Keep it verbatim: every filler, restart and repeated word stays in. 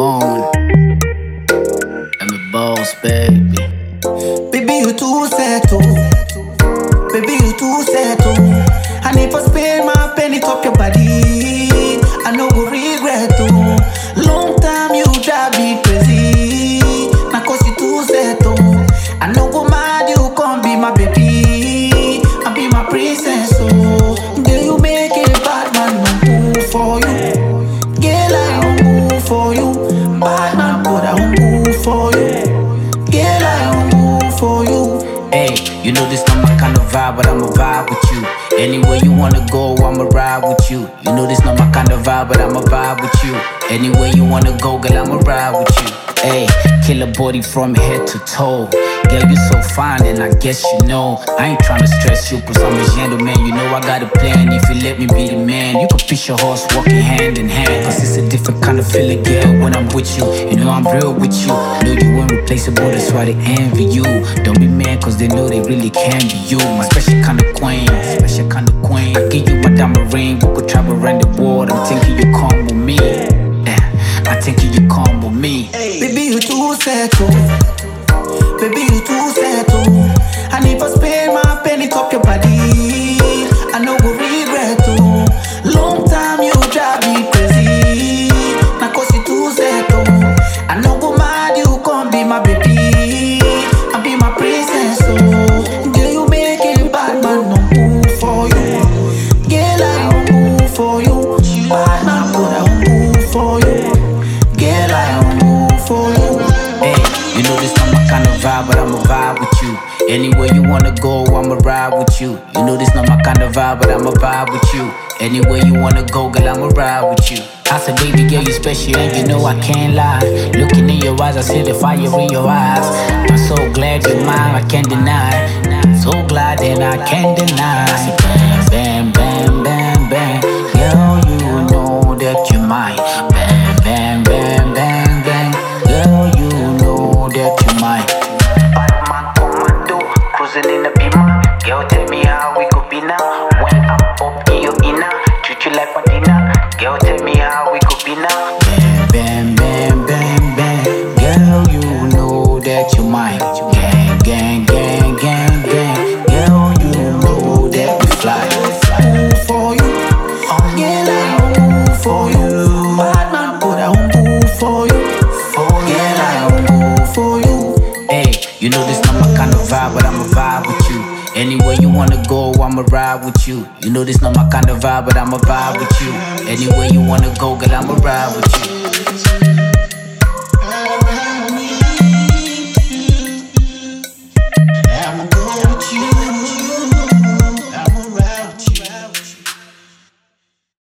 gone. I'm a boss, baby. Baby, you too settle. Baby, you too settle. And if I spend my penny top your body, I no go regret too. Long time you drive me crazy. Now cause you too settle. I no go mad, you come be my baby. I be my princess, oh. Girl, you make a bad man no move for you. Girl, I won't move for you. Bad man, but I won't move for you. Girl, I won't move for you. Hey, you know this not my kind of vibe, but I'ma vibe with you. Anywhere you wanna go, I'ma ride with you. You know this not my kind of vibe, but I'ma vibe with you. Anywhere you wanna go, girl, I'ma ride with you. Hey, kill a body from head to toe. Girl, you so fine, and I guess you know I ain't tryna stress you, cause I'm a gentleman. You know I got a plan, if you let me be the man. You can fish your horse walking hand in hand, cause it's a different kind of feeling, girl, when I'm with you. You know I'm real with you, know you irreplaceable, that's why they envy you. Don't be mad, cause they know they really can be you. My special kind of queen, special kind of queen. I give you my diamond ring, we could travel around the world. I'm thinking you come with me, yeah, I'm thinking you come with me. Baby, you too settle. Baby, you too settle. And if I spend my penny top your body, I no go regret too. Long time you drive me crazy. Now cause you too settle. I no go mad, you come be my baby. I be my princess, oh. Girl, you make a bad man no move for you. Girl, I won't move for you. Bad man, but I won't move for you. Girl, I won't move for you. Hey, you know this not my kind of vibe, but I'ma vibe with you. Anywhere you wanna go, I'ma ride with you. You know this not my kind of vibe, but I'ma vibe with you. Anywhere you wanna go, girl, I'ma ride with you. I said, baby girl, you special, and you know I can't lie. Looking in your eyes, I see the fire in your eyes. I'm so glad you're mine, I can't deny. So glad that I can't deny. I said, bam, bam, bam, bam, bam. Girl, you know that you're mine. Bam, bam, bam, bam, bam. Girl, you know that you're mine. Batman commando, cruising in the beamer. Girl, tell me how we could be now. When I'm up in your inner, treat you like my dinner. Girl, tell me how we could be now. Bam, bam, bam, bam, bam. Girl, you know that you're mine. Gang, gang, gang, gang, gang. Girl, you know that we fly. Move for you. Girl, I won't move for you. Bad man, but I won't move for you. Girl, I won't move for you. Hey, you know this not my kind of vibe, but I'ma vibe with you. Anywhere you wanna go, I'ma ride with you. You know this not my kind of vibe, but I'ma vibe with you. Anywhere you wanna go, girl, I'ma ride with you.